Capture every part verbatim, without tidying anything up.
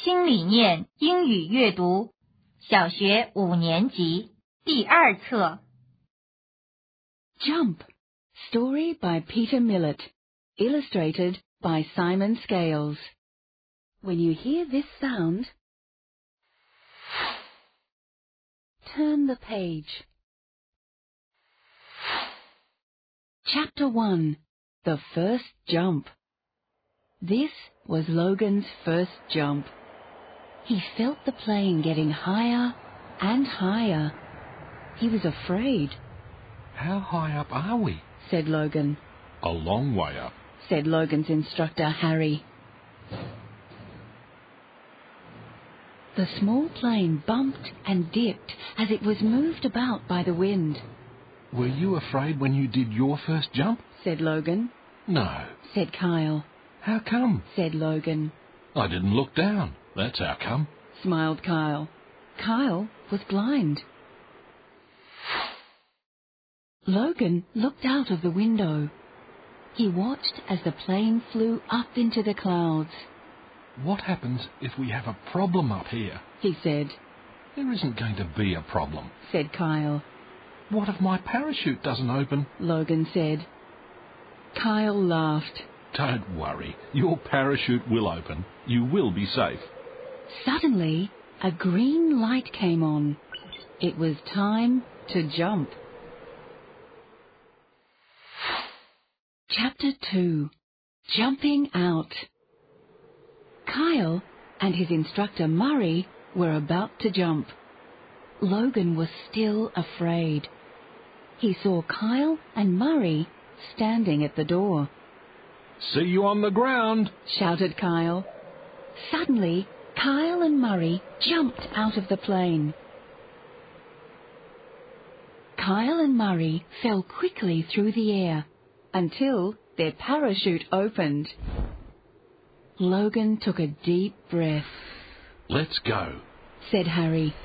新理念英语阅读，小学五年级，第二册。 Jump, story by Peter Millett, illustrated by Simon Scales. When you hear this sound, turn the page. Chapter one, The First Jump. This was Logan's first jump. He felt the plane getting higher and higher. He was afraid. How high up are we? Said Logan. A long way up, said Logan's instructor, Harry. The small plane bumped and dipped as it was moved about by the wind. Were you afraid when you did your first jump? Said Logan. No. Said Kyle. How come? Said Logan. I didn't look down. That's how come. Smiled Kyle. Kyle was blind. Logan looked out of the window. He watched as the plane flew up into the clouds. What happens if we have a problem up here? He said. There isn't going to be a problem, said Kyle. What if my parachute doesn't open? Logan said. Kyle laughed. Don't worry, your parachute will open. You will be safe. Suddenly, a green light came on. It was time to jump. Chapter two, Jumping Out. Kyle and his instructor Murray were about to jump. Logan was still afraid. He saw Kyle and Murray standing at the door. See you on the ground, shouted Kyle. Suddenly, Kyle and Murray jumped out of the plane. Kyle and Murray fell quickly through the air until their parachute opened. Logan took a deep breath. Let's go, said Harry.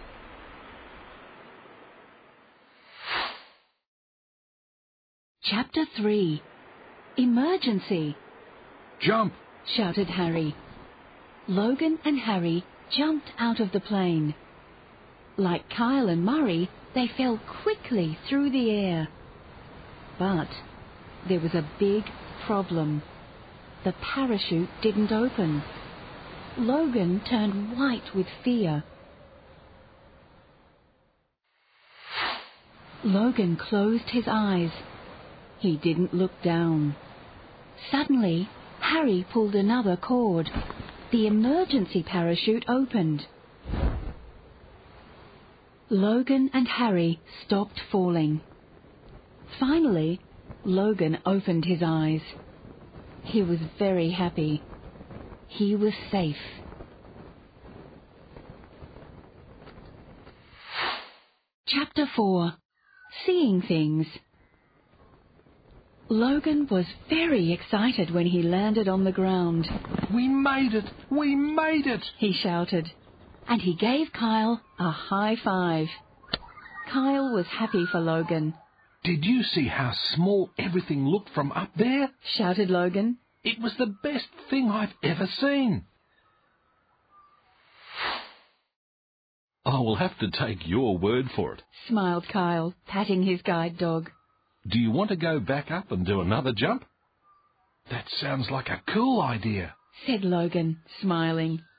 Chapter three, Emergency. Jump, shouted Harry. Logan and Harry jumped out of the plane. Like Kyle and Murray, they fell quickly through the air. But there was a big problem. The parachute didn't open. Logan turned white with fear. Logan closed his eyes. He didn't look down. Suddenly, Harry pulled another cord. The emergency parachute opened. Logan and Harry stopped falling. Finally, Logan opened his eyes. He was very happy. He was safe. Chapter four, Seeing Things. Logan was very excited when he landed on the ground. We made it! We made it! He shouted, and he gave Kyle a high five. Kyle was happy for Logan. Did you see how small everything looked from up there? Shouted Logan. It was the best thing I've ever seen. I will have to take your word for it, smiled Kyle, patting his guide dog. Do you want to go back up and do another jump? That sounds like a cool idea, said Logan, smiling.